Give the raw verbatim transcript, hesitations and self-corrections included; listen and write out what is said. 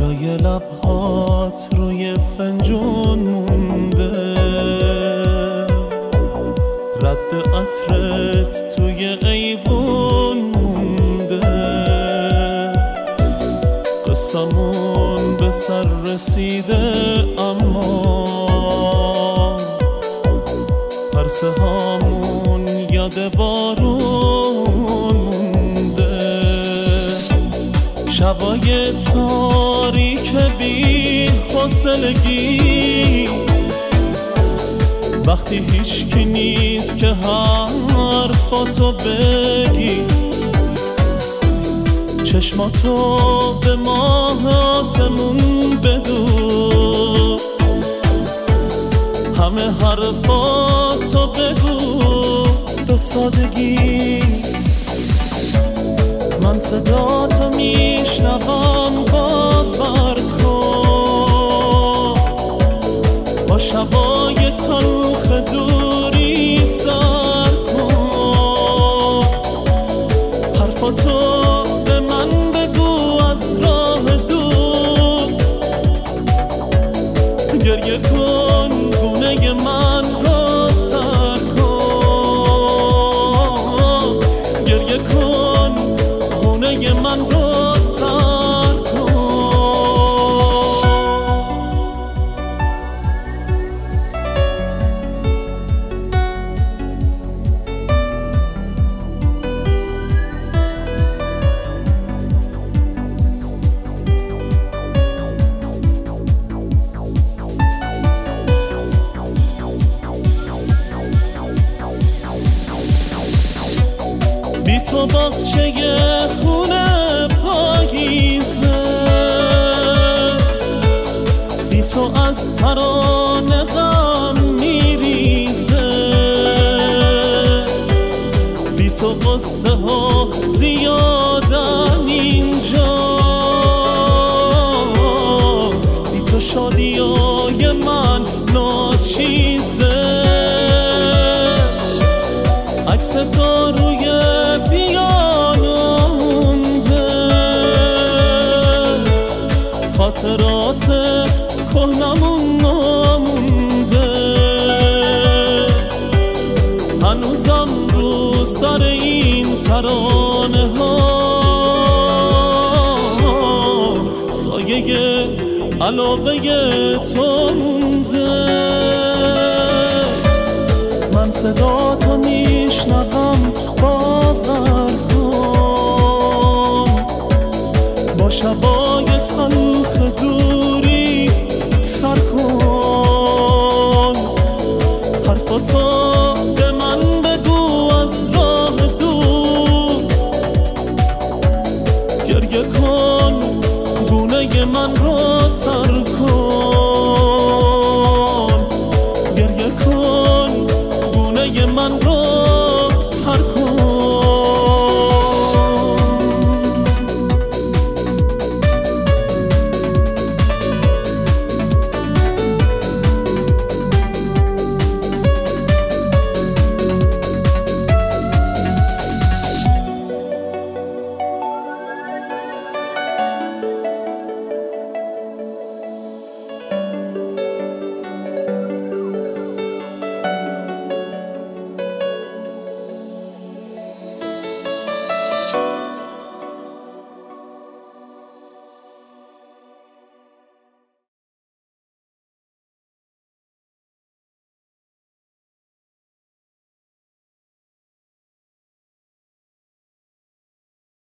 صدای لبهات روی فنجون مونده، رد عطرت توی ایوون مونده، قصمون به سر رسیده اما پرسه هامون یاد بارون مونده. شبای تاریک بی حوصلگی، وقتی هیچکی نیست که حرفاتو بگی، چشماتو به ماه آسمون بدوز، همه حرفاتو بگو به سادگی. من صداتو میشنوم باور کن، با شبای تلخ دوری سر کن، حرفاتو به من بگو از راه دور، گریه کن گونه من رو تر کن، گریه کن گونه من رو تر کن. بی تو باغچه خونه پاییزه، بی تو از ترانه غم میریزه، بی تو قصه ها زیادن اینجا، بی تو شادیای من ناچیزه، عکس تو روی پیانو مونده، خاطرات کهنمون نمونده، هنوزم رو سر این ترانه ها سایه علاقه تو مونده. من صدا تو میشنوم باور کن، با شبای تلخ دوری سر کن، حرفاتو به من بگو از راه دور، گریه کن گونه من رو